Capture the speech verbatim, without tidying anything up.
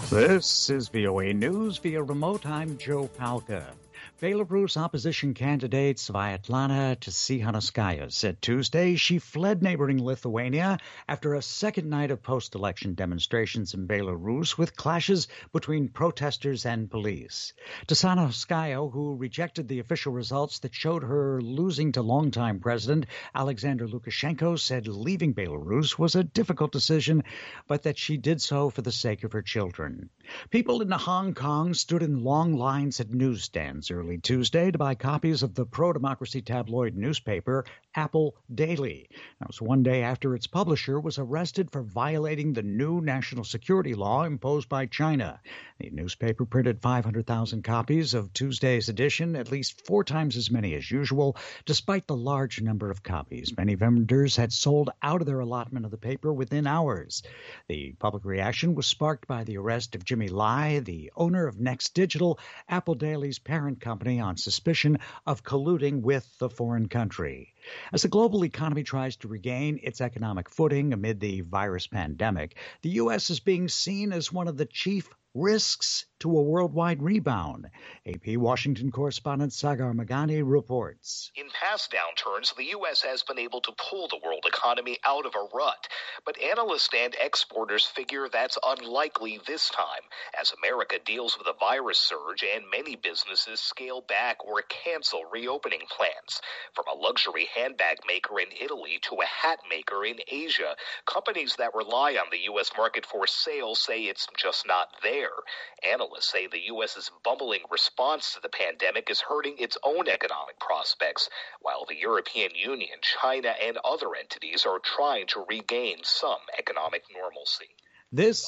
This is V O A News via remote. I'm Joe Palca. Belarus opposition candidate Sviatlana Tsikhanouskaya said Tuesday she fled neighboring Lithuania after a second night of post-election demonstrations in Belarus with clashes between protesters and police. Tsikhanouskaya, who rejected the official results that showed her losing to longtime President Alexander Lukashenko, said leaving Belarus was a difficult decision, but that she did so for the sake of her children. People in Hong Kong stood in long lines at newsstands early Tuesday to buy copies of the pro-democracy tabloid newspaper Apple Daily. That was one day after its publisher was arrested for violating the new national security law imposed by China. The newspaper printed five hundred thousand copies of Tuesday's edition, at least four times as many as usual, despite the large number of copies. Many vendors had sold out of their allotment of the paper within hours. The public reaction was sparked by the arrest of Jimmy Lai, the owner of Next Digital, Apple Daily's parent company, on suspicion of colluding with the foreign country. As the global economy tries to regain its economic footing amid the virus pandemic, the U S is being seen as one of the chief risks to a worldwide rebound. A P Washington correspondent Sagar Magani reports. In past downturns, the U S has been able to pull the world economy out of a rut, but analysts and exporters figure that's unlikely this time, as America deals with a virus surge and many businesses scale back or cancel reopening plans. From a luxury handbag maker in Italy to a hat maker in Asia, companies that rely on the U S market for sales say it's just not there. Analysts say the U S's bumbling response to the pandemic is hurting its own economic prospects, while the European Union, China, and other entities are trying to regain some economic normalcy. This